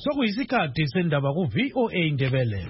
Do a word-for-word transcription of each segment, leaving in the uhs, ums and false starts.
Sokuyisikhathi sendaba ku V O A Ndebele.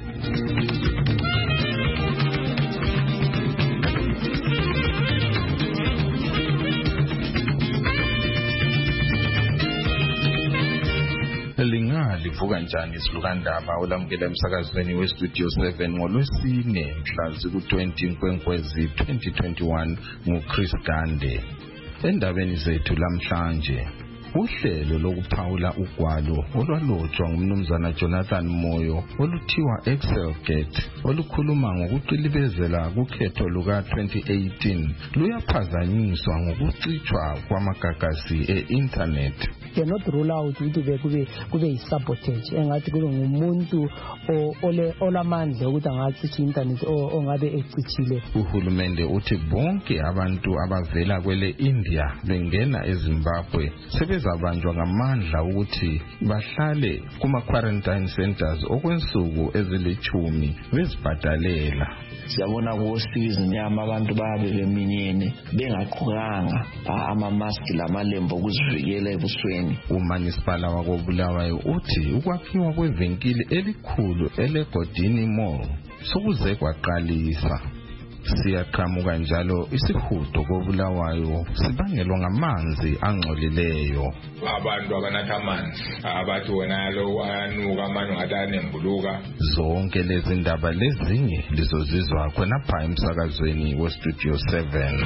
Linga livuka njani isilukandaba olamukela emsakazweni we Studio seven ngolwesine mhla ziku twenty Nkwenkwezi twenty twenty-one nguChris Gande. Endabeni zethu lamhlanje uhlelo lokuphawula ugwalo olwalotshwa ngumnumzana Jonathan Moyo oluthiwa Excelgate olukhuluma ngokuqilibezela kukhetho luka twenty eighteen luyaphazanyiswa ngokucitshwa kwamagagasi e-internet. Cannot rule out ukuthi kube kube isabotage engathi kube ngumuntu ole olamandla ukuthi angacithi internet ongabe ecithile. Uhulumende uthi bonke abantu abavela kwele India bengena eZimbabwe sebezabanjwa ngamandla ukuthi bahlale kuma quarantine centers okwensuku ezilithumi bezibhadalela. Siyabona kuseason yama abantu babe beminyene bengaqhukanga ama mask lamalembo ukuzivikela ebusweni. Umanisipala wakobulawayo uthi ukwakhiwa kwevenkili elikhulu elegodini mall sokuze kwaqalisa. Siyaqhamuka njalo isihudo kobulawayo sibangelwa ngamanzi angcolileyo. Abantu abanatha amanzi abathi wona lo ayanuka amanye ngathi anembuluka. Zonke lezi ndaba lezinye lizozizwa khona pha emsakazweni we Studio seven.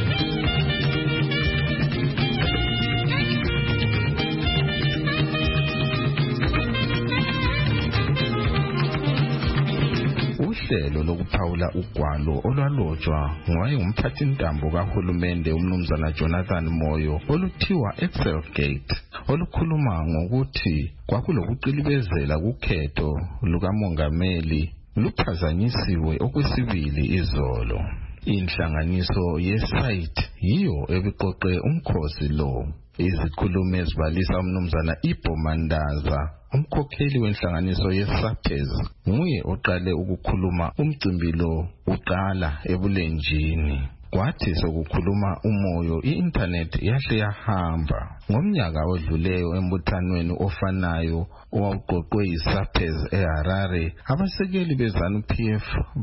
Uhlelo lokuphawula ugwalo olwalotshwa ngowayengumphathintambo kahulumende umnumzana Jonathan Moyo oluthiwa Excelgate olukhuluma ngokuthi kwakulokuqilibezela kukhetho lukamongameli luphazanyisiwe okwesibili izolo. Inhlanganiso ye-site yiyo ebiqoqe umkhosi lo. Izikhulumi ezibalisa umnumzana Ibo Mandaza umkhokheli wenhlanganiso ye-SAPEZ nguye oqale ukukhuluma umcimbi lo uqala ebulenjini. Kwathi sokukhuluma umoyo i-internet yahle yahamba. Ngomnyaka odluleyo embuthanweni ofanayo owawuqoqwe yi-SAPEZ eHarare abasekeli beZANU-P F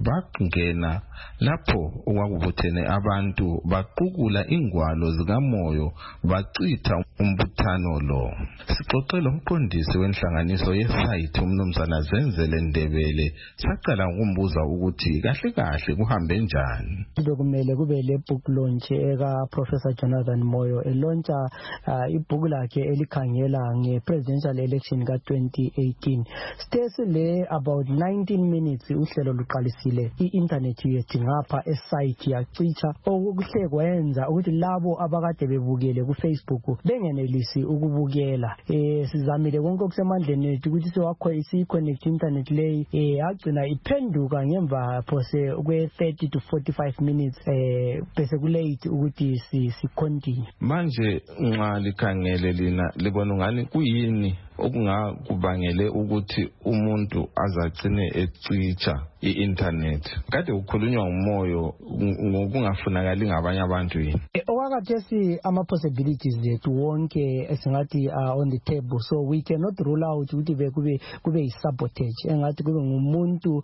bangena lapho okwakubuthene abantu baqukula ingwalo zikamoyo bacitha umbuthano lo. Sixoxela umqondisi wenhlanganiso ye-site umnumzana Zenzele Ndebele saqala ukumbuza ukuthi kahle kahle kuhambe njani. Kumele kube le book launch eka Professor Jonathan Moyo elauncha ibhuku lakhe elikhangela nge-presidential election ka twenty eighteen. Stesi le about nineteen minutes uhlelo luqalisile i-internet yethu ngapha esite yacitsha okuhle kwenza ukuthi labo abakade bebukele ku Facebook bengenelisi ukubukela. Eh sizamile konke okusemandleni ethu ukuthi siwakho isi-connect internet le eh agcina iphenduka ngemva phose kwe thirty to forty-five minutes eh bese kulate ukuthi si si continue. Manje nxa likhangele lina libona ngani kuyini okungakubangele ukuthi umuntu azagcine ecitsha i-internet? Kade ukhulunywa ngumoyo ngokungafunakali ngabanye abantu yini? Okakathesi ama possibilities zethu wonke esingathi are on the table, so we cannot rule out ukuthi kube kube isabotage engathi kube ngumuntu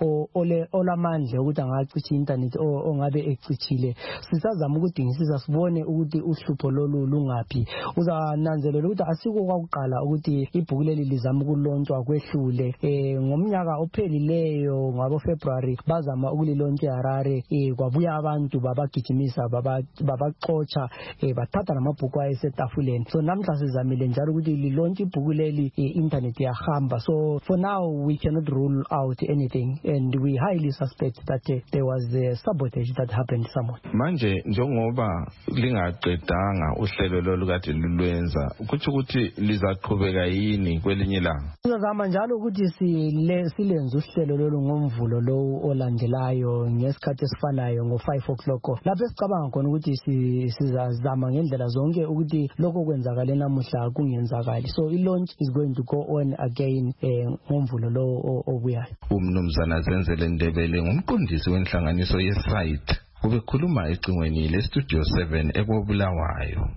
ole olamandla ukuthi angacithi internet ongabe ecithile. Sisazama ukudingisisa sibone ukuthi uhlupho lolu lungaphi. Uzananzelela ukuthi asiko kwakuqala ukuthi ibhuku leli lizama ukulontswa kwehlule eh ngomnyaka ophelileyo ngabo February bazama ukulilontsha eHarare eh kwabuya abantu babagijimisa babaxotsha eh bathatha namabhuku ayesetafuleni. So namhla sizamile njalo ukuthi lilontshe ibhuku leli internet yahamba. So for now we cannot rule out anything and we highly suspect that uh, there was a sabotage that happened somewhere. Manje njengoba lingaqedanga uhlelo lolu kade lulwenza ukuthi ukuthi lizaqhubeka yini kwelinye ilanga? Sizama njalo ukuthi silenze uhlelo lolu ngomvulo lo olandelayo ngesikhathi esifanayo ngo five o'clock. Lapho esicabanga khona ukuthi sizazama ngendlela zonke ukuthi lokho kwenzakala namuhla kungenzakali. So i launch is going to go on again ngomvulo lo obuyayo. Umnumzana Zenzele Ndebele ngumqondisi wenhlanganiso ye-site ubekhuluma ecingweni le Studio seven ekobulawayo.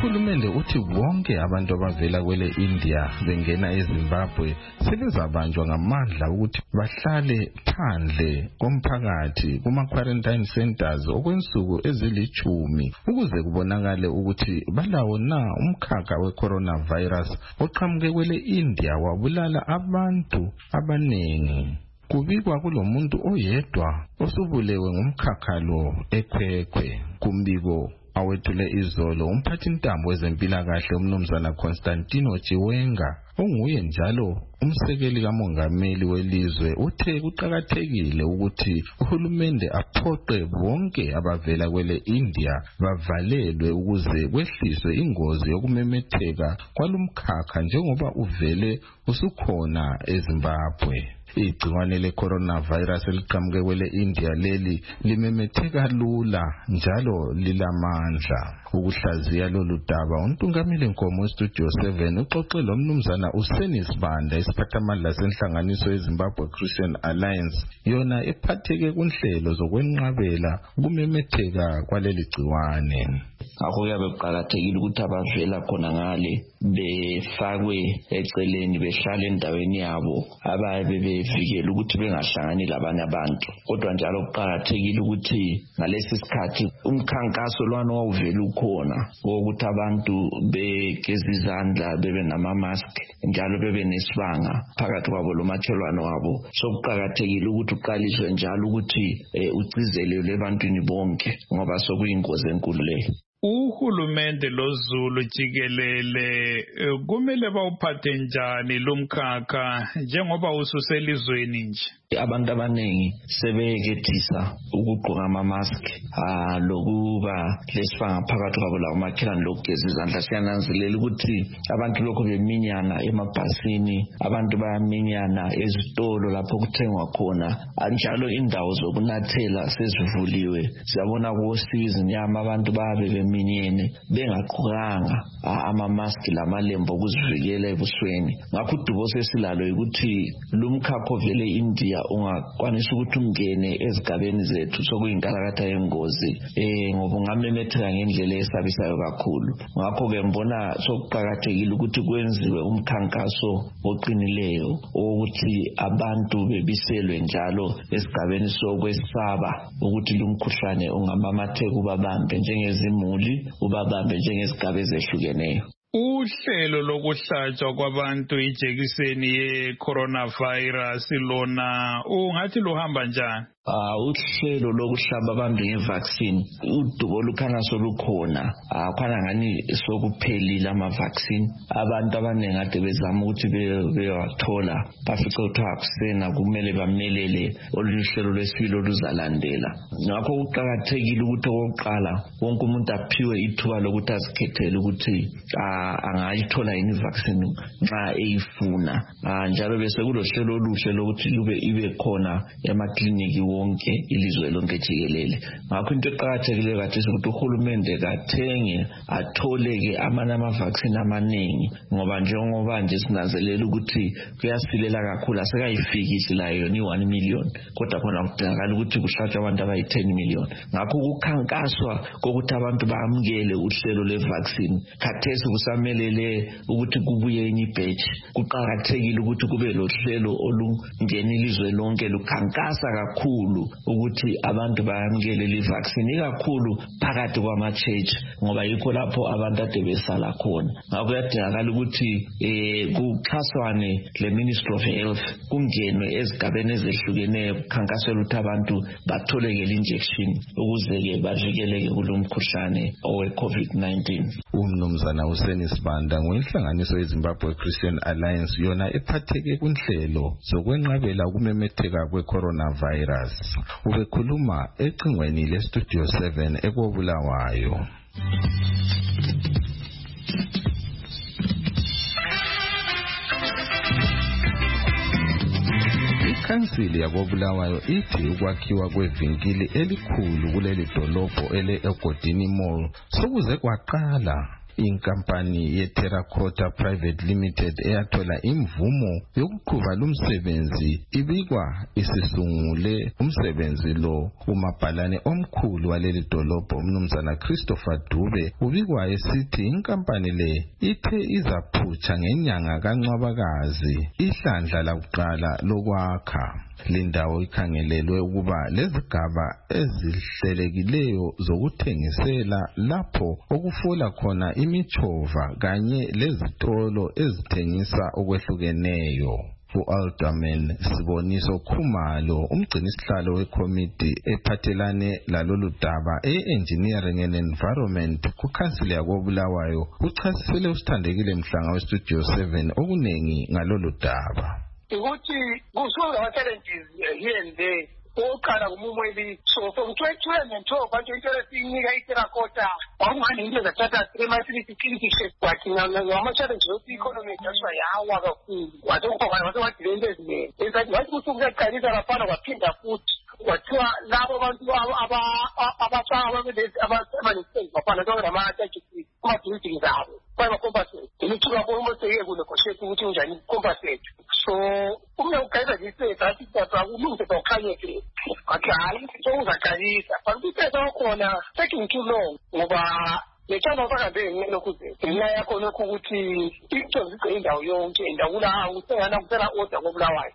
Uhulumende uthi bonke abantu abavela kwele India bengena eZimbabwe sebezabanjwa ngamandla ukuthi bahlale phandle komphakathi kuma quarantine centers okwensuku ezilithumi ukuze kubonakale ukuthi balawo na umkhakha we-coronavirus oqhamuke kwele India wabulala abantu abaningi. Kubikwa kulomuntu oyedwa osubulewe ngumkhakha lo eKwekwe. Kumbiko awethule izolo umphathi ntambo wezempilakahle umnumzana Constantino Chiwenga onguye njalo umsekeli kamongameli welizwe uthe kuqhakathekile ukuthi uhulumende aphoqe bonke abavela kwele India bavalelwe ukuze kwehliswe ingozi yokumemetheka kwalumkhakha njengoba uvele usukhona eZimbabwe. Igciwane le-coronavirus eliqhamuke kwele India leli limemetheka lula njalo lilamandla. Ukuhlaziya lolu daba untungameli nkomo Studio seven uxoxe lo mnumzana uSenis Banda isiphathamandla senhlanganiso yeZimbabwe Christian Alliance yona ephatheke kunhlelo zokwenqabela ukumemetheka kwaleli gciwane. Akho kuyabe kuqhakathekile ukuthi abavela khona ngale befakwe eceleni behlale endaweni yabo ababe bevikela ukuthi bengahlangani labanye abantu. Kodwa njalo kuqhakathekile ukuthi ngalesi sikhathi umkhankaso lwana wawuvela ukhona ukuthi abantu begeza izandla bebe nama mask njalo bebe nesibanga phakathi kwabo lomakhelwane wabo. So kuqhakathekile ukuthi uqaliswe njalo ukuthi ucizelele ebantwini bonke ngoba sokuyingozi enkulu leyo. Uhulumende loZulu jikelele kumele bawuphathe njani lomkhakha njengoba ususelizweni nje? Abantu abaningi sebekethisa ukugqoka ama mask ah lokuba lesifanga phakathi kwabo la umakhelane lokugeza izandla. Siyananzelela ukuthi abantu lokho beminyana emabhasini, abantu bayaminyana ezitolo lapho kuthengwa khona, njalo indawo zokunathela sezivuliwe. Siyabona kusiza inyama abantu babe beminyene bengaqhokanga ama mask lamalembo okuzivikela ebusweni. Ngakho udubo sesilalo ukuthi lumkhakho vele India ungakwanisa ukuthi ungene ezigabeni zethu sokuyinkalakatha yengozi eh ngoba ungamemetheka ngendlela esabisayo kakhulu. Ngakho ke mbona sokuqhakathekile ukuthi kwenziwe umkhankaso oqinileyo ukuthi abantu bebiselwe njalo esigabeni sokwesaba ukuthi lumkhuhlane ungamamatheka ubabambe njengezimuli ubabambe njengezigaba ezehlukeneyo. Uhlelo lokuhlatshwa kwabantu ijekiseni ye-coronavirus lona ungathi luhamba njani? Ah uhlelo lokuhlaba abantu ngevaccine udubo lukhana solukhona akhona ngani sokuphelile ama vaccine. Abantu abaningi ade bezama ukuthi beyathola bafica ukuthi akusena kumele bamelele oluhlelo lwesibili oluzalandela. Ngakho kuqhakathekile ukuthi oqala wonke umuntu aphiwe ithuba lokuthi azikhethele ukuthi angayithola yini vaccine nxa eyifuna. Njalo bese kulohlelo oluhle lokuthi lube ibe khona emakliniki wonke ilizwe lonke jikelele. Ngakho into eqhakathekile kathi ukuthi uhulumende kathenge atholeke amanye ama vaccine amaningi ngoba njengoba nje sinanzelela ukuthi kuyasilela kakhulu asekayifikisi la yona i one million kodwa khona kudingakala ukuthi kuhlatshwe abantu abayi ten million. Ngakho ukukhankaswa kokuthi abantu baamukele uhlelo le vaccine khathesi kusamelele ukuthi kubuye ini batch. Kuqhakathekile ukuthi kube lohlelo olungena ilizwe lonke lukhankasa kakhulu ukuthi abantu bayamukele le vaccine ikakhulu phakathi kwama church ngoba yikho lapho abantu ade besala khona. Ngakho kuyadingakala ukuthi eh kuxhaswane le Ministry of Health kungenwe ezigabeni ezehlukeneyo kukhankasela ukuthi abantu batholeke le injection ukuze ke bavikeleke kulomkhuhlane owe COVID nineteen. Umnumzana uSenis Banda ngoinhlanganiso yeZimbabwe Christian Alliance yona ephatheke kunhlelo zokwenqabela ukumemetheka kwe-coronavirus. Ubekhuluma ecingweni leStudio seven ekobulawayo. Ikhansili yakobulawayo ithi ukwakhiwa kwevinkili elikhulu kuleli dolobho ele eGodini Mall sokuze kwaqala inkampani ye-Terracotta Private Limited eyathola imvumo yokuqhuba lumsebenzi ibikwa isisungule umsebenzi lo. Umabhalane omkhulu waleli dolobho umnumzana Christopher Dube ubikwa esithi inkampani le ithe izaphutsha ngenyanga kaNcwabakazi ihlandla lakuqala lokwakha. Lindawo ikhangelelwe ukuba lezigaba ezihlelekileyo zokuthengisela lapho okufola khona imichova kanye lezitolo ezithengisa okwehlukeneyo. U-Alderman Siboniso Khumalo umgcinisihlalo wekomiti ephathelane lalolu daba e-Engineering and Environment kukhansili yakoBulawayo uchasisele usithandekile Mhlanga weStudio seven okunengi ngalolu daba. Ukuthi kusuka ama challenges here and there oqala kumumweli so from twenty twelve bantu interest inika iTerracotta awungani into zathatha three months isikini shape kwathi ngama challenges of economy jaswa yawa kakhulu wathi ngoba wathi wathi lento ezine ezathi wathi kusukuqalisa lapha kwaphinda futhi kwathiwa labo abantu aba abafaka ababelezi abanesenge bafana ngama taxi kuma buildings abo kwaba compensate imithula bomo seye kunegotiate ukuthi unjani compensate so uma uqala nje sathi kodwa umuntu okhanyeke akayi uzaqalisa bantu phethe khona taking too long ngoba lechana bakabe ngenokuze mina yakho lokho ukuthi into zigcina indawo yonke indawo la usengana kuphela order ngoBulawayo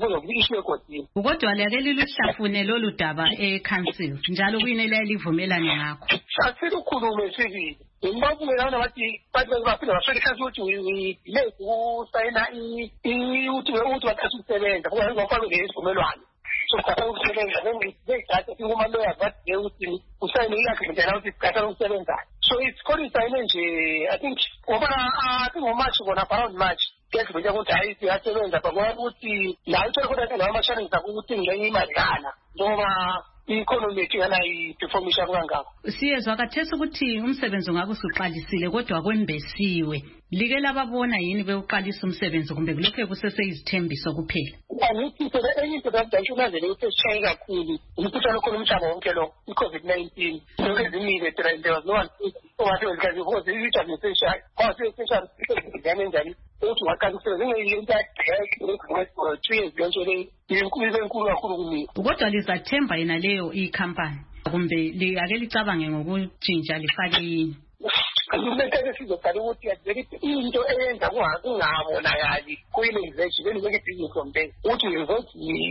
kodwa lake liluhlafune lolu daba e-council njalo kuyinela livumelane ngakho sathi ukukhuluma sivile ngibabulelana bathi bathi bafika bafika ukuthi uyilethe usayina i uthi uthi wathatha ukusebenza ngoba ngifake lesivumelwano so kuthatha ukusebenza ngeke uma lo yabathi ukuthi usayine yakhe njalo ukuthi kuthatha ukusebenza so it's calling sayine nje I think ngoba I think March bona around March yes kuja ukuthi hayi siyasebenza bakwazi ukuthi la uthola kodwa la ama-challenge ukuthi ngenye imali kana ngoba i-economy yethu yana i-performance kangako. Siyezwa kathesi ukuthi umsebenzi ungake usuqalisile kodwa kwembesiwe. Like lababona yini bewuqalisa umsebenzi kumbe kulokho kuseseyizithembiso kuphela? Angithi phela enye into dadashona nje ukuthi kakhulu umkhuhlane khona umhlaba wonke lo i-COVID nineteen zonke ezimile there there was no one owathi wezikazi because it was necessary kwase essential njani njani uthi waqala ukusebenza ngeyinto yakhe two years lonke inkulu enkulu kakhulu kumina. Kodwa lizathemba yena leyo ikhampani kumbe liyake licabange ngokutshintsha lifake yini? Ngimetheke sizoqala ukuthi yadelithi into eyenza kungabonakali kuyinvest bengeke business company uthi invest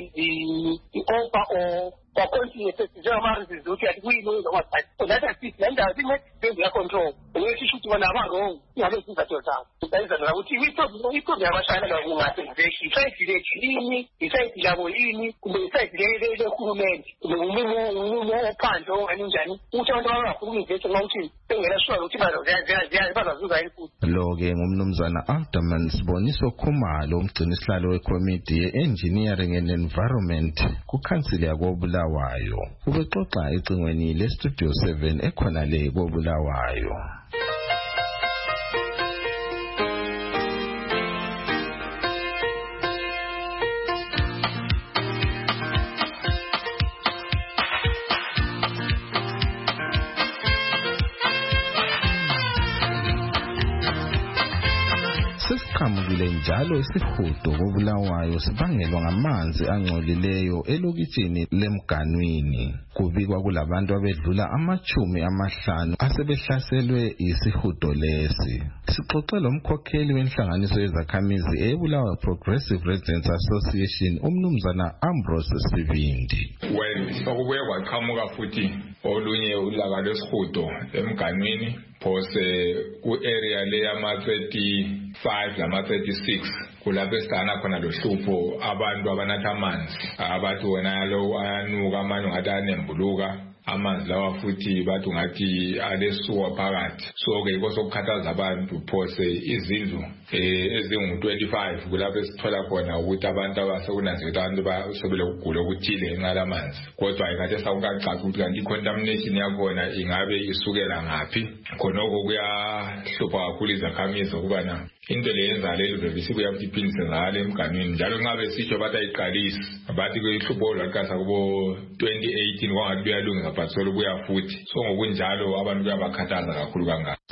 i-offer or kwakonti yethu njengamanje ukuthi athi kuyini okwathi so that is it lenda ithi ya control uyesho ukuthi bona abaro ingabe sizatho zabo uyayiza la ukuthi ipho ipho yabashayela la kungathi invest site le chini site labo yini kumbe site le le khulumende umumo umumo ophandle aninjani uthi abantu abafuna invest ngawuthi engela sure ukuthi bazazuza ifuthi. Lo-ke ngumnumzana Alderman Siboniso Khumalo umgcinisihlalo wekomiti ye-Engineering and Environment kukhansili yakoBulawayo ubexoxa ecingweni leStudio seven ekhona le koBulawayo. Sesiqhamukile njalo isihudo koBulawayo sibangelwa ngamanzi angcolileyo elokitshini leMganwini. Kubikwa kulabantu abedlula amachumi amahlanu asebehlaselwe isihudo lesi. Sixoxe lomkhokheli wenhlanganiso yezakhamizi eBulawayo Progressive Residents Association umnumzana Ambrose Sibindi. Well, okubuye kwaqhamuka futhi olunye ulaka lesihudo eMganwini phose ku-area le yama thirty-five lama thirty-six kulapho esana khona lo hlupho abantu abanatha amanzi abathi wona lo ayanuka amanye ngathi anembuluka amanzi lawa futhi bathi ngathi alesuwa phakathi so ke kosokukhathaza abantu phose izindlu ezingu twenty-five kulapho esithola khona ukuthi abantu abasekunanzela abantu basobele ukugula okuthile ngenxa yamanzi kodwa ingathi sawukacaca ukuthi kanti i-contamination yakhona ingabe isukela ngaphi khonoko kuyahlupha kakhulu izakhamizi ukubana into leyenza lelo bebisi kuyafuthi iphindise ngale eMganwini njalo ngabe sisho bathi ayiqalisi bathi kuyihlupho lwaqasa kubo twenty eighteen kwangathi kuyalunga but solo kuya futhi so ngokunjalo abantu kuyabakhathaza kakhulu kangaka.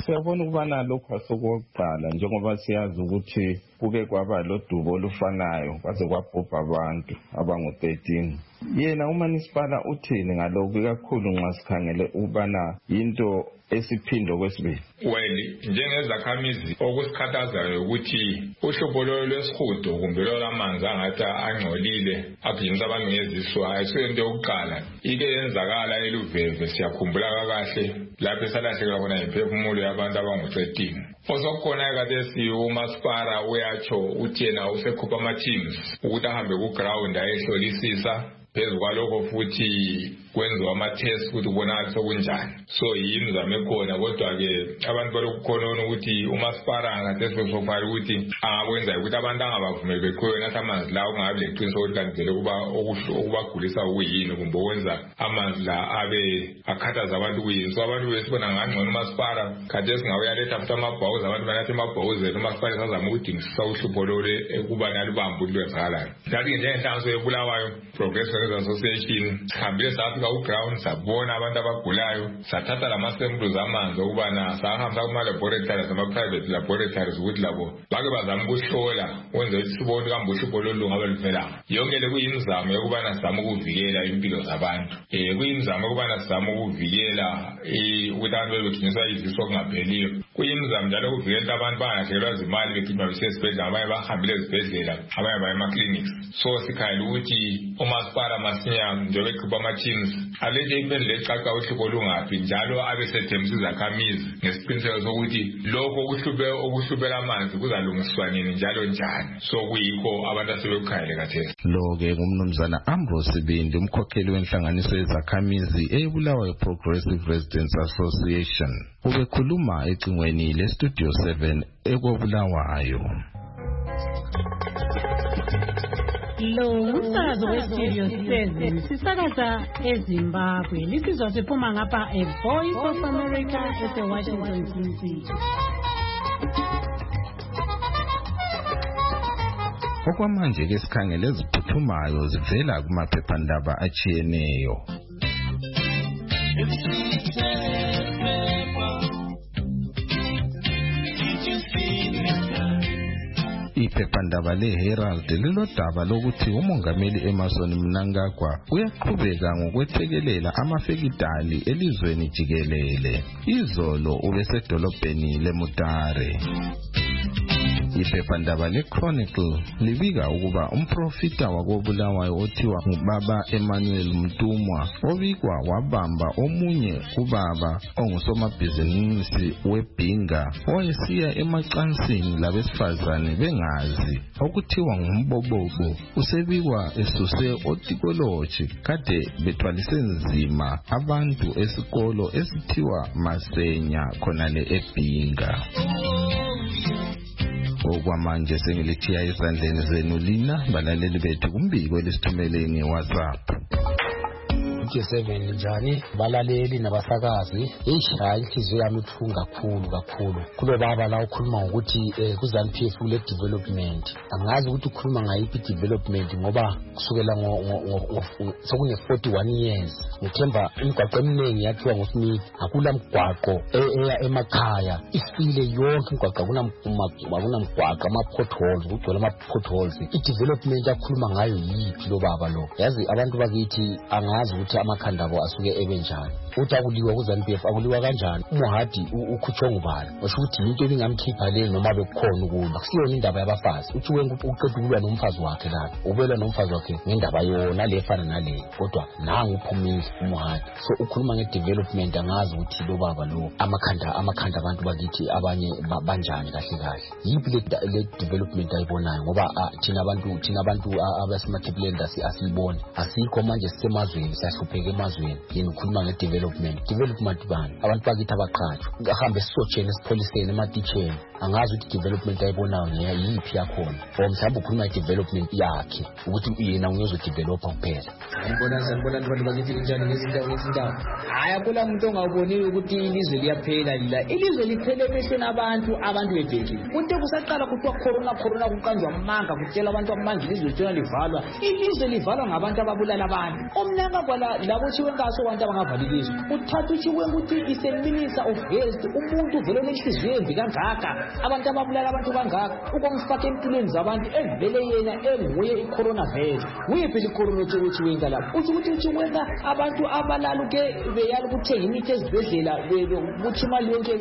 Siyabona ukubana lokho asokuqala njengoba siyazi ukuthi kuke kwaba lodubo olufanayo kwaze kwabhubha abantu abangu thirteen. Yena uManisipala uthini ngalokho kakhulu nxa sikhangele ubana into esiphindo kwesibili? Well, njengezakhamizi okusikhathazayo ukuthi uhlobo lwesihudo kumbe lwamanzi angathi angcolile agijimisa abantu ngeziswa ayisento yokuqala ike yenzakala eluveve. Siyakhumbula kahle lapho esalahleka khona imphefumulo yabantu abangu thirteen. Osokhona kade uMaspara uyatsho uthi yena usekhupha ama-teams ukuthi ahambe ku-ground ayehlolisisa phezu kwalokho futhi kwenziwa ama-test ukuthi ubonakala sokunjani. So yimizamo ekhona kodwa-ke abantu balokukhonona ukuthi uMaspara angathesi sofari ukuthi angakwenza ukuthi abantu angabavumeli bekhoyo nathi amanzi la ungabi leqiniso ukuthi kanti vele ukubagulisa ukuyini kumbe okwenza amanzi la abe akhathaza abantu kuyini. So abantu besibona ngangcono uMaspara khathesi ngawuyaletha futhi amabhawuzi abantu banathi amabhawuzeni uMaspara sazama ukudingisisa uhlupho lole ukuba nalubambu lwenzakalayo. Ngathi njengenhlanganiso yebulawayo Progressive Association sihambile safika ku-ground sabona abantu abagulayo sathatha lama-samples amanzi okubana sahamba kuma-laboratories ama-private laboratories ukuthi labo bake bazama ukuhlola wenze ukuthi sibone kambe uhlupho lolu ngabe luvelanga. Yonke le kuyimizamo yokubana sizame ukuvikela impilo zabantu. Um kuyimizamo yokubana sizame ukuvikela ukuthi abantu bebeginyiswa iziso okungapheliyo. Kuyimizamo njalo ukuvikela abantu bangalahlekelwa zimali begijima besiya esibhedlela abanye bahambile ezibhedlela abanye baya ema-clinics. So sikhayela ukuthi uMaspara masinya njengoba ekhupha ama-teams alethe impendula ecaca uhlupho lungaphi njalo abesethembisa izakhamizi ngesiqiniseko sokuthi lokho okuhlupela amanzi kuzalungiswa nini njalo njani. So kuyikho abantu asebekukhayele kathesi. Lo-ke ngumnumzana Ambrose Bindi umkhokheli wenhlanganiso yezakhamizi eyebulawayo Progressive Residents Association ubekhuluma ecingweni leStudio seven ekobulawayo. Lo umsakazo weStudio seven sisakaza eZimbabwe. Lisizwa siphuma ngapha eVoice of America eseWashington D C. Okwamanje ke sikhangele eziphuthumayo zivela kumaphephandaba achiyeneyo. Iphephandaba leHerald lilodaba lokuthi umongameli Emmerson Mnangagwa uyaqhubeka ngokwethekelela amafekidali elizweni jikelele. Izolo ubesedolobheni leMutare. Iphephandaba leChronicle libika ukuba umprofita wakobulawayo othiwa ngubaba Emmanuel Mtumwa obikwa wabamba omunye ubaba ongusomabhizinisi weBhinga owayesiya emacansini labesifazane bengazi okuthiwa ngumbobobo usebikwa esuse otikoloji kade bethwalise nzima abantu esikolo esithiwa Masenya khonale eBhinga. Okwamanje sengilithiya ezandleni zenu lina balaleli bethu kumbiko lesithumele ngeWhatsApp. Studio seven njani balaleli nabasakazi. Eish hayi inhliziyo yami ibuhlungu kakhulu kakhulu kulo baba la ukhuluma ngokuthi eh, ku-ZANU P F le development. Angazi ukuthi ukhuluma ngayiphi development ngoba kusukela ngo sokune forty-one years ngithemba imigwaqo eminingi yakhiwa nguSmith akula mgwaqo eya emakhaya isile yonke imigwaqo akuna mgwaqo ama-potholes kugcwele ama-potholes. I-development akhuluma ngayo yiphi lo baba lo? Yazi abantu bakithi angazi ukuthi amakhanda abo asuke ebenjani. Uthi akuliwa ku-ZANU P F akuliwa kanjani? Umuhadi ukhutshwa ngubani? Osho ukuthi into ebingamkhipha le noma bekukhona ukuba kusiyona indaba yabafazi. Uthi wena uqeda ukulwa nomfazi wakhe la ubelwa nomfazi wakhe ngendaba yona le efana nale kodwa nangu uphumile umuhadi. So ukhuluma nge-development angazi ukuthi lo baba lo amakhanda amakhanda abantu bakithi abanye banjani kahle kahle. Yiphi le development ayibonayo ngoba thina abantu thina abantu abasemathebuleni asiyiboni asikho manje sisemazweni siyahlupheka emazweni. Yena ukhuluma nge-development development bani abantu bakithi abaqhatshwa ahambe esisotsheni esipholiseni ematitsheni. Angazi ukuthi development ayibonayo ngeyiphi yakhona or mhlawumbe ukhuluma nge-development yakhe ukuthi yena uyozodevelopha kuphela. Ngibona sanibona abantu bakithi njani ngezindawo ngezindawo. Hayi akula muntu ongawuboniyo ukuthi ilizwe liyaphela lila. Ilizwe liphele emehlweni abantu abantu bebhekile. Kunto kusaqala kuthiwa corona corona kuqanjwa amanga kutshela abantu amanje ilizwe litshona livalwa. Ilizwe livalwa ngabantu ababulala abantu. Omnanga kwala labo Chiwenga asobantu abangavalekiswa uthatha uChiwenga uthi is a minister of health umuntu vele onenhliziyo embi kangaka abantu ababulala abantu kangaka ukomfaka empilweni zabantu evele yena enguye i-coronavirus uyiphi i-corona uChiwenga lapho uthi ukuthi uChiwenga abantu abalalu ke beyala ukuthenga imithi ezibhedlela ukuthi imali yonke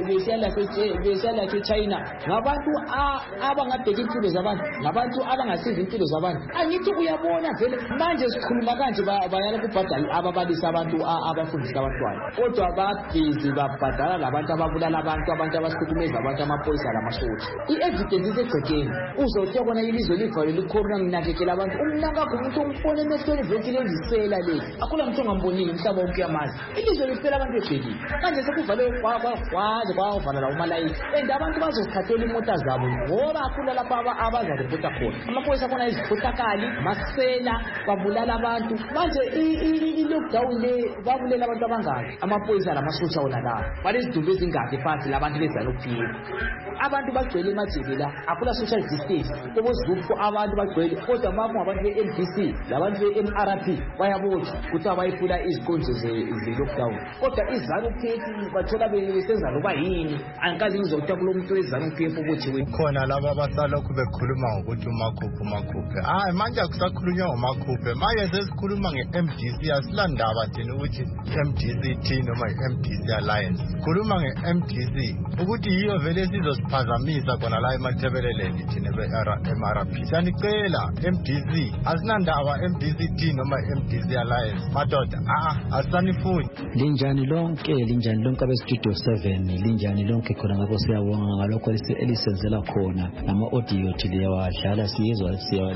besiyalapha eChina ngabantu abangabheka impilo zabantu ngabantu abangasiza impilo zabantu angithi uyabona vele manje sikhuluma kanje bayala kubhadala ababalisa abantu abafundisa abantwana kodwa babhizi babhadala labantu ababulala abantu abantu abahlukumeza abantu amaphoyisa lamasosha i-evidence isegcekeni uzothiya kona ilizwe livalo licorona nginakekela abantu umnakakho umuntu umbone emehlweni vele lenzisela lezi akula muntu ongambonile umhlaba wonke yamazi ilizwe lifela abantu ebhekile manje sekuvale kwaze kwavala lawo malayika and abantu bazozithathela imota zabo ngoba akula lapha abazarepota khona amaphoyisa khona iziphutakali masela babulala abantu manje i-lockdown le babulela abantu abangaki amaphoyisa lamasosha wona la balezidumbu ezingaki phansi labantu bezanokufika abantu bagcwele emajele la akula social distance kubozupho abantu bagcwele kodwa maku ngabantu be-M D C labantu be-M R P bayabotshwa ukuthi abayifuna izikonzo ze-lockdown kodwa iZANU-P F bathola besenza loba yini angikazi ngizokutha kulo muntu weZANU-P F ukuthi khona laba abasalokhu bekhuluma ngokuthi umakhuphe umakhuphe hayi manje akusakhulunywa ngomakhuphe manje sesikhuluma nge-M D C asilandaba thina ukuthi M D C T noma i-M D C Alliance khuluma nge-M D C ukuthi yiyo vele sizosiphazamisa khona la emathebeleleni thina be-M R P siyanicela M D C asinandaba M D C T noma M D C Alliance madoda ah asanifuni linjani lonke linjani lonke abe-Studio seven linjani lonke khona ngakho siyabonga ngalokho elisenzela khona nama-audio thi liyawadlala siyezwa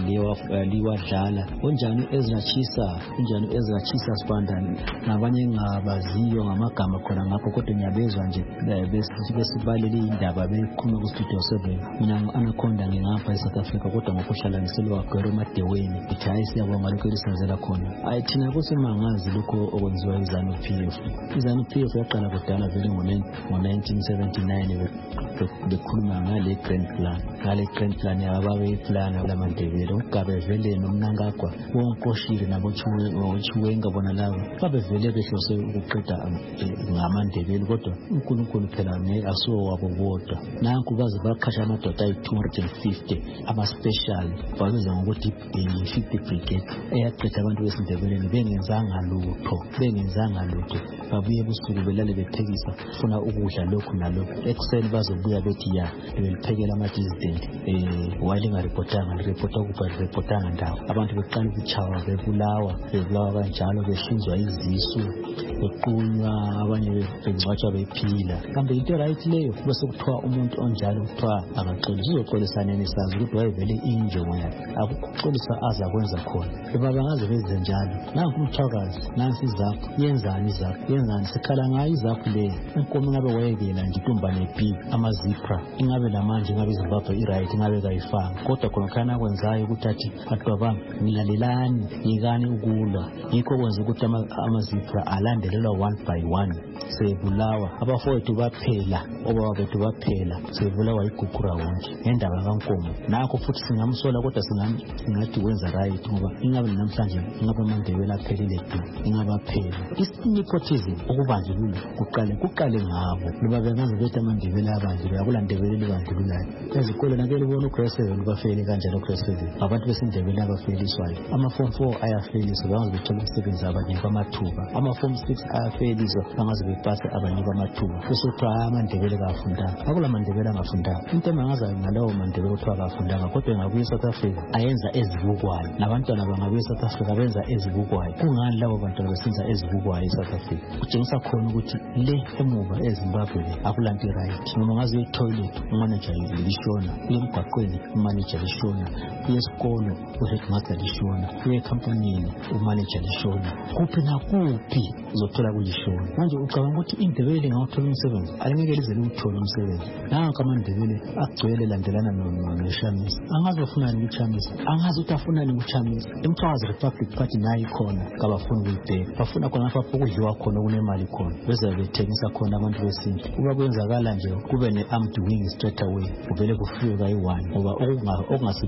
liyawadlala unjani ezinachisa unjani ezinachisa sibanda nabanye engabaziyo ngamagama khona ngakho kodwa ngiyabezwa nje besibalele indaba bekhuluma ku-Studio seven mina ngu-Anaconda ngingapha eSouth Africa kodwa ngokuhlala ngiselwa Gwero Madeweni ithi hayi siyabonga lokho elisenzela khona hayi thina kusimangazi lokho okwenziwa iZANU-P F iZANU-P F yaqala kudala vele ngo-nineteen seventy-nine bekhuluma ngale grand plan ngale grand plan yababeyiplana kulamandebele ugabe vele nomnangagwa wonkoshile naboChiwenga bona labo babevele behlose ukuqeda ngamandebele kodwa uNkulunkulu phela ne asiwo wabo bodwa nanku baze bakhasha amadoda ayi-two hundred fifty ama-special babiza ngokuthi fifty brigade eyaqeda abantu besindebeleni bengenzanga lutho bengenzanga lutho babuye busuku belale bephekisa funa ukudla lokhu nalokhu ekuseni bazobuya bethi ya beliphekela ama-dissident um walingarepotanga lirepota ukuba lirepotanga ndawo abantu beqala ukuchawa bebulawa bebulawa kanjalo behlinzwa izisu bequnywa abanye bengcwatshwa bephila kambe into right leyo bese kuthiwa umuntu onjalo kuthiwa angaxolisa uzoxolisaneni sazi ukuthi wayevele injongo yakhe akuxolisa aza kwenza khona eba bangaze benze njalo nanku umthwakazi nansi izakho yenzani izakho yenzani sikhala ngayo izakho leyo inkomo ingabe wayekela nje intombane ebhili amazipra ingabe lamanje ingabe iZimbabwe i-right ingabe kayifanga kodwa khona khana kwenzayo ukuthi athi batwa bami ngilalelani yikani ukulwa yikho kwenza ukuthi amazipra alandelelwa one by one sebulawa abafowethu baphela obaba bethu baphela sebulawa igugura wonke ngendaba kankomo nakho futhi singamsola kodwa singathi wenza right ngoba ingabe namhlanje ingabe amandebele aphelile tu ingabe aphela isinepotism ukubandlulula kuqale kuqale ngabo ngoba bengaze bethi amandebele abandlulula akulandebele libandlululayo ezikole nake libona ugrade seven bafele kanjalo ugrade seven abantu besindebele abafeliswayo ama-form four ayafeliswa bangaze bethola umsebenzi abanye kwamathuba ama-form six ayafeliswa bangaze bepase abanye kwamathuba bese kuthiwa amandebele kafundanga akula mandebele angafundanga into emangazayo ngalawo mandebele kuthiwa kafundanga kodwa engabuye eSouth Africa ayenza ezibukwayo nabantwana bangabuye eSouth Africa benza ezibukwayo kungani labo bantwana besenza ezibukwayo eSouth Africa kutshengisa khona ukuthi le emuva eZimbabwe le akulanto right noma ngaze etoilet umanager lishona emgwaqweni umanager lishona esikolo uheadmaster lishona ekhampanini umanager lishona kuphi nakuphi uzothola kulishona manje ucabanga ukuthi indebele ngawuthola umsebenzi alingeke lize liwuthole umsebenzi nanka amandebele agcwele landelana noshamisa angazi bafunani kuchamisa angazi ukuthi afunani kuchamisa eMthwakazi Republic Party nayo khona kabafuna ukuyibheka bafuna khona lapha ukudliwa khona kunemali khona beze bethengisa khona abantu besintu kuba kwenzakala nje kube ne-armed wing straight away kuvele kufike kayi-one ngoba okungase kufa yikho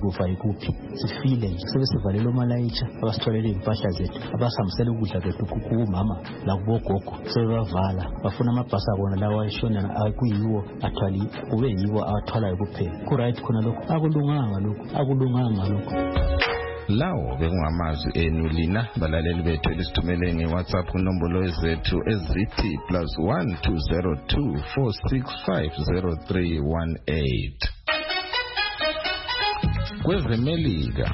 kuphi sifile nje sebesivalela omalayitsha abasitholele impahla zethu abasihambisela ukudla kwethu kumama lakubogogo sebebavala bafuna amabhasi abona lawa ayishona akuyiwo athwali kube yiwo athwalayo kuphela ku-right khona lokho akulunganga lokho akulunganga lokho. Lawo bekungamazwi enu lina balaleli bethu elisithumele nge-WhatsApp kunombolo zethu ezithi plus one two zero two four six five zero three one eight. KwezeMelika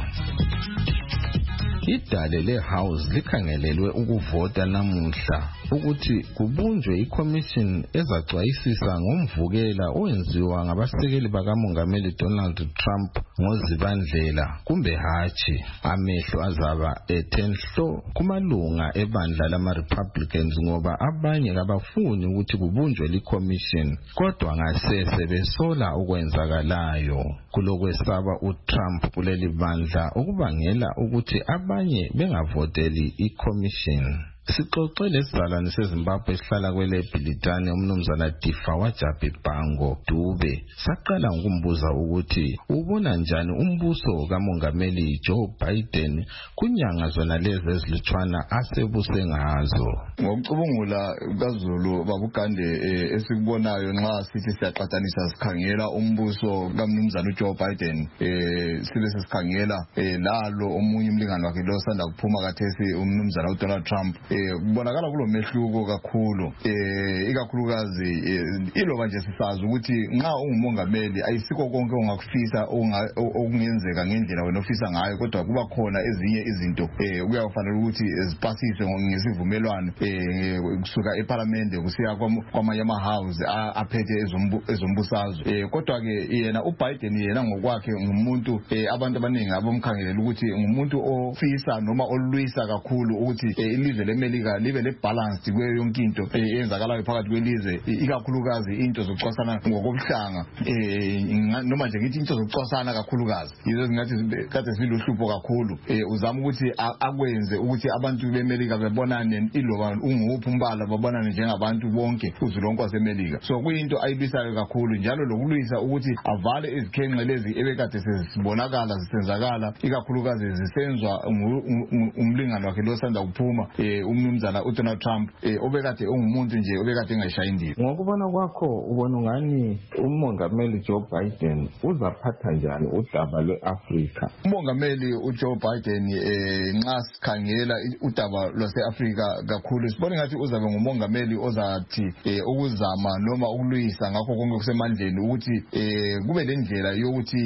idale le-House likhangelelwe ukuvota namuhla ukuthi kubunjwe iCommission ezaxwayisisa ngomvukela owenziwa ngabasekeli bakamongameli Donald Trump ngozibandlela kumbe hatshi. Amehlo azaba ethenhlo kumalunga ebandla lama-Republicans ngoba abanye kabafuni ukuthi kubunjwe liCommission kodwa ngasese besola ukwenzakalayo. Kulokwesaba uTrump kuleli bandla okubangela ukuthi abanye bengavoteli iCommission. Sixoxe lesizalwane seZimbabwe esihlala kwele Bhilitane umnumzana Difa Wajabhibango Dube saqala ngokumbuza ukuthi ubona njani umbuso kamongameli Joe Biden kunyanga zona lezi ezilutshwana asebuse ngazo. Ngokucubungula kaZulu babugande esikubonayo nxa sithi siyaqathanisa sikhangela umbuso kamnumzana uJoe Biden eh sibe sesikhangela lalo omunye umlingani wakhe lo sanda kuphuma kathesi umnumzana uDonald Trump kubonakala kulomehluko kakhulu eh ikakhulukazi iloba nje sisazi ukuthi nxa ungumongameli ayisikho konke ongakufisa okungenzeka ngendlela wena ofisa ngayo kodwa kuba khona ezinye izinto eh kuyafanele ukuthi zipasiswe ngesivumelwano eh kusuka eParliament kusiya kwamanye ama-house aphethe ezombusazwe eh kodwa ke yena uBiden yena ngokwakhe ngumuntu abantu abaningi abomkhangelela ukuthi ngumuntu ofisa noma olwisa kakhulu ukuthi ilizwe leMelika libe lebalanced kuyo yonke into eyenzakalayo phakathi kwelizwe ikakhulukazi into zokucwasana ngokobuhlanga eh noma nje ngithi into zokucwasana kakhulukazi yizo zingathi kade siluhlupho kakhulu eh uzama ukuthi akwenze ukuthi abantu beMelika bebonane iloba unguphi umbala babonane njengabantu bonke uzulonke waseMelika. So kuyinto ayibisayo kakhulu njalo lokulwisa ukuthi avale izikhenqe lezi ebekade sezibonakala zisenzakala ikakhulukazi zisenzwa umlingani wakhe lo sanda kuphuma eh umnumzana uDonald Trump eh obekade ungumuntu nje obekade engashayindile. Ngokubona kwakho ubona ngani umongameli Joe Biden uzaphatha njani udaba lweAfrika? Umongameli uJoe Biden eh nxa sikhangela udaba lwaseAfrika kakhulu sibona ngathi uzabe ngumongameli ozathi eh ukuzama noma ukulwisa ngakho konke kusemandleni ukuthi eh kube lendlela yokuthi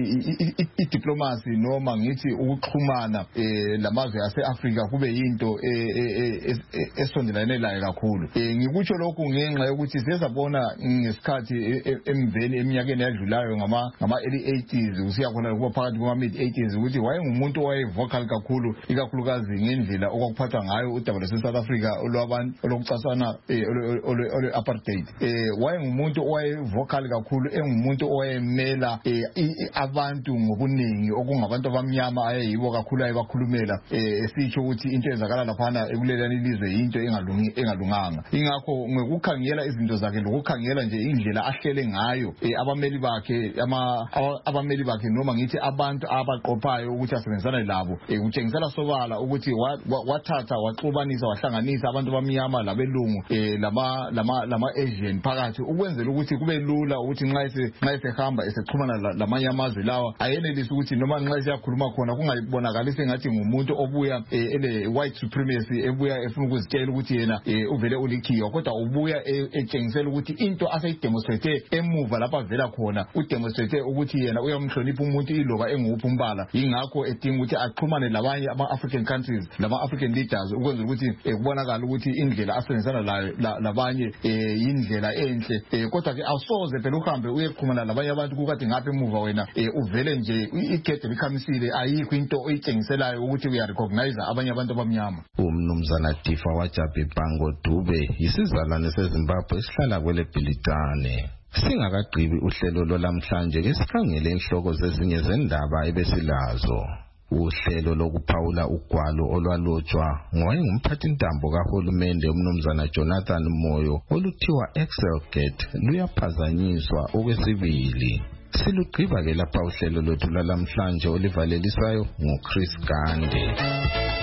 idiplomacy noma ngithi ukuxhumana eh lamazwe aseAfrika kube yinto esondelane layo kakhulu. Eh ngikutsho lokhu ngenxa yokuthi sesabona ngesikhathi emveni eminyakeni yadlulayo ngama ngama early eighties usiya khona kuba phakathi kwama mid eighties ukuthi wayengumuntu owayevocal kakhulu ikakhulukazi ngendlela okwakuphathwa ngayo udaba lwase South Africa olwabantu olokucasana ole apartheid. Eh wayengumuntu owayevocal kakhulu engumuntu owayemela abantu ngobuningi okungabantu abamnyama ayeyibo kakhulu ayebakhulumela eh esitsho ukuthi into ezakala laphana ekulelani ilizwe into engalungi engalunganga. Ingakho ngekukhangela izinto zakhe lokukhangela nje indlela ahlele ngayo abameli bakhe ama abameli bakhe noma ngithi abantu abaqophayo ukuthi asebenzana labo ukutshengisela sobala ukuthi wathatha waxubanisa wahlanganisa abantu bamnyama labelungu lama lama lama Asian phakathi ukwenzela ukuthi kube lula ukuthi nxa nxa esehamba esexhumana lamanye amazwe lawa ayenelisa ukuthi noma nxa siyakhuluma khona kungayibonakalise ngathi ngumuntu obuya ele white supremacy ebuya efuna ukuzitshela ukuthi yena uvele ulikhiwa kodwa ubuya etshengisela ukuthi into aseyidemonstrate emuva lapha vela khona udemonstrate ukuthi yena uyamhlonipha umuntu iloba enguphi umbala ingakho edinga ukuthi axhumane labanye ama-African countries lama-African leaders ukwenzela ukuthi kubonakala ukuthi indlela asebenzisana layo labanye indlela enhle kodwa ke awusoze phela uhambe uyeqhumana labanye abantu kukade ngapha emuva wena uvele nje igede likhamisile ayikho into oyitshengiselayo ukuthi uyarecognize abanye abantu abamnyama. Umnumzana Difa Wajabhibango Dube yisizalwane seZimbabwe esihlala kwele Bhilitane. Singakagqibi uhlelo lolamhlanje ke sikhangele inhloko zezinye zendaba ebesilazo. Uhlelo lokuphawula ugwalo olwalotshwa ngowayengumphathintambo kahulumende umnumzana Jonathan Moyo oluthiwa Excelgate luyaphazanyiswa okwesibili. Silugqiba ke lapha uhlelo lwethu lalamhlanje olivalelisayo nguChris Gande.